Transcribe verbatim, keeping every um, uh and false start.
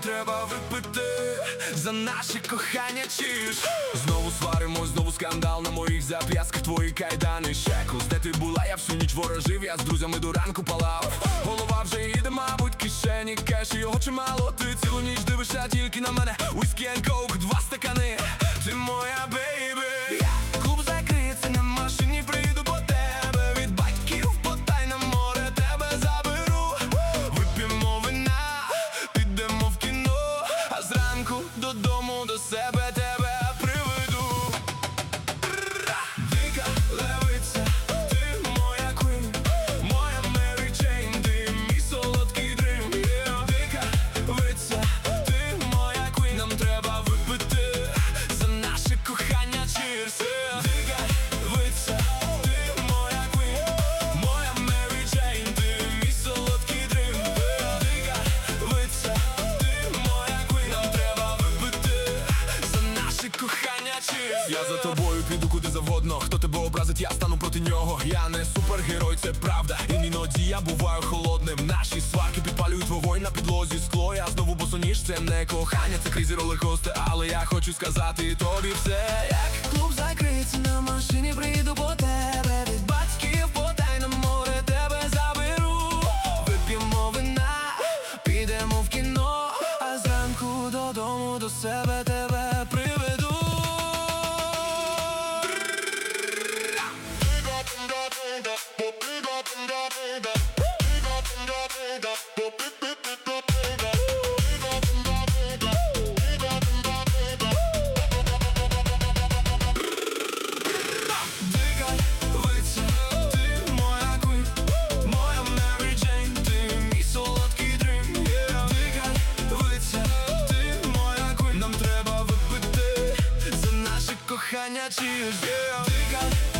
треба випити за наше кохання, чиш. Знову сваримось, знову скандал на моїх зап'ясках, твої кайдани, шеклс. Де ти була, я всю ніч ворожив, я з друзями до ранку палав. Голова вже їде, мабуть, кишені кеш, і його чимало. Ти цілу ніч дивишся тільки на мене. Whisky and coke, два стакани, ти моя бейбі. Клуб закриється, на машині приїду по тебе. Від батьків потай на море тебе заберу. Вип'ємо вина, підемо в кіно, а зранку додому до себе тебе приведу. Дика левиця, ти моя квін, моя Мері Джейн, ти мій солодкий дрим. Дика левиця, ти моя квін, нам треба випити за наше кохання, чирс. Дика левиця, ти моя квін, моя Мері Джейн, ти мій солодкий дрим. Дика левиця, ти моя квін, нам треба випити за наше кохання, чирс. Я за тобою піду куди завгодно. Хто тебе образить, я стану проти нього. Я не супергерой, це правда, і іноді я буваю холодним. Наші сварки підпалюють вогонь на підлозі скло. Я знову босоніж, це не кохання, це крізі ролеркостер. Але я хочу сказати тобі все. Як клуб закриється, на машині приїду по тебе. Від батьків потай на море тебе заберу. Вип'ємо вина, підемо в кіно, а зранку додому до себе тебе приведу. Дика левиця, ти моя квін, моя Мері Джейн, ти мій солодкий дрим. Дика левиця, ти моя квін, нам треба випити за наше кохання, чирс. Дика